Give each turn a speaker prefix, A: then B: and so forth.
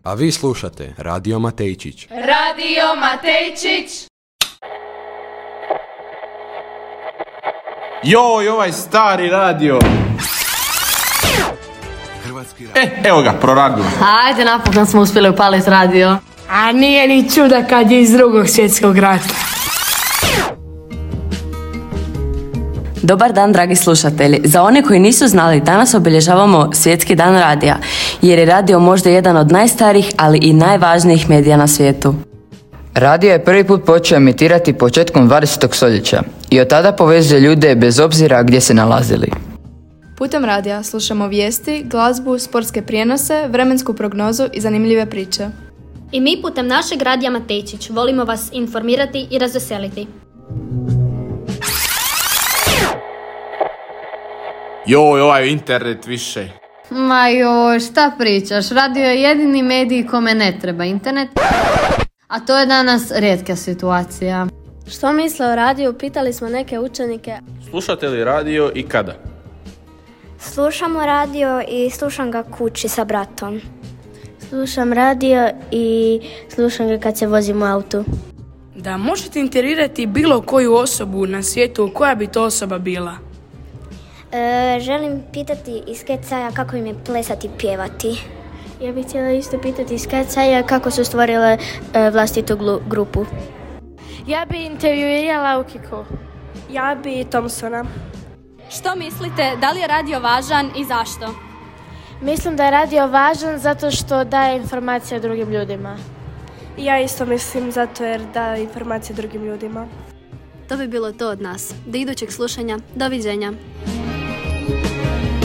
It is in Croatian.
A: A vi slušate Radio Matejčić.
B: Radio Matejčić!
C: Joj, ovaj stari radio. Evo ga, proradilo.
D: Ajde, napokon smo uspjeli upaliti radio.
E: A nije ni čuda kad je iz Drugog svjetskog rata.
D: Dobar dan, dragi slušatelji. Za one koji nisu znali, danas obilježavamo Svjetski dan radija, jer je radio možda jedan od najstarijih, ali i najvažnijih medija na svijetu.
F: Radio je prvi put počeo emitirati početkom 20. stoljeća i od tada povezuje ljude bez obzira gdje se nalazili.
G: Putem radija slušamo vijesti, glazbu, sportske prijenose, vremensku prognozu i zanimljive priče.
H: I mi putem našeg radija Matejčić volimo vas informirati i razveseliti.
C: Joj, ovaj internet više.
D: Ma joj, šta pričaš? Radio je jedini medij kome ne treba internet, a to je danas rijetka situacija.
I: Što misle o radiju, pitali smo neke učenike.
C: Slušate li radio i kada?
I: Slušamo radio i slušam ga kući sa bratom. Slušam radio i slušam ga kad se vozim u autu.
E: Da možete interirati bilo koju osobu na svijetu, koja bi to osoba bila?
I: Želim pitati iz Kecaja kako im je plesati i pjevati. Ja bih htjela isto pitati iz Kecaja kako su stvorile vlastitu grupu.
J: Ja bi intervjuirala Ukiku.
I: Ja bi Thompsona.
H: Što mislite, da li je radio važan i zašto?
J: Mislim da je radio važan zato što daje informacije drugim ljudima.
I: Ja isto mislim zato jer daje informacije drugim ljudima.
H: To bi bilo to od nas. Do idućeg slušanja. Doviđenja.